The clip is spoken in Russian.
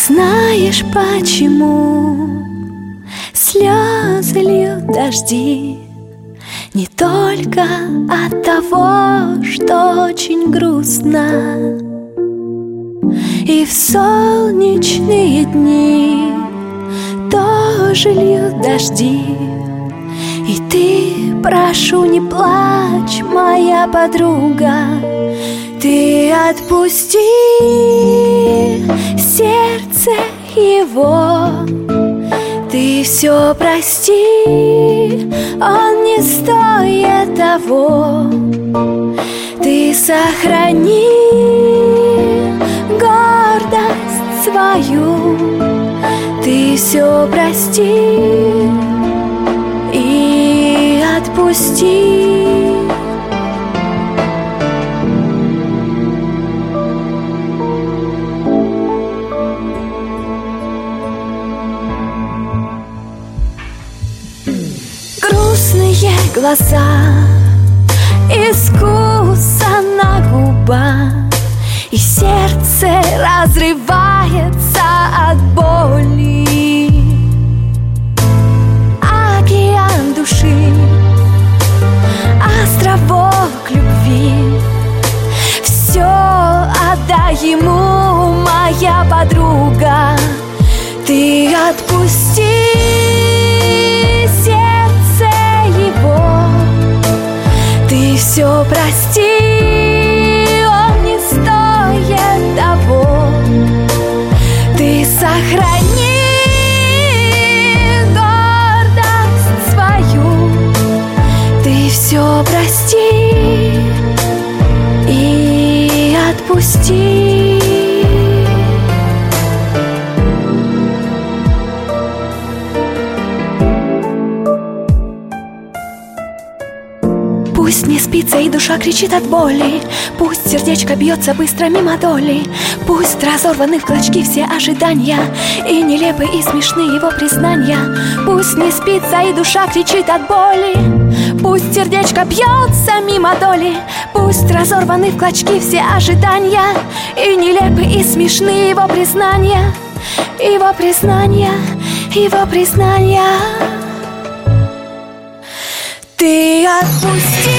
знаешь, почему слезы льют дожди? Не только от того, что очень грустно. И в солнечные дни тоже льют дожди. И ты, прошу, не плачь, моя подруга. Ты отпусти сердце его, ты все прости, он не стоит того. Ты сохрани гордость свою, ты все прости и отпусти. Грустные глаза, искуса на губах, и сердце разрывается от боли. Океан души, островок любви, все отдай ему, моя подруга. Ты отпусти сердце его, ты все прости, он не стоит того. Ты сохрани гордость свою, ты все прости и отпусти. Пусть не спится и душа кричит от боли, пусть сердечко бьется быстро мимо доли, пусть разорваны в клочки все ожидания и нелепы и смешны его признания. Пусть не спится и душа кричит от боли, пусть сердечко бьется мимо доли, пусть разорваны в клочки все ожидания и нелепы и смешны его признания, его признания, его признания. Ты отпусти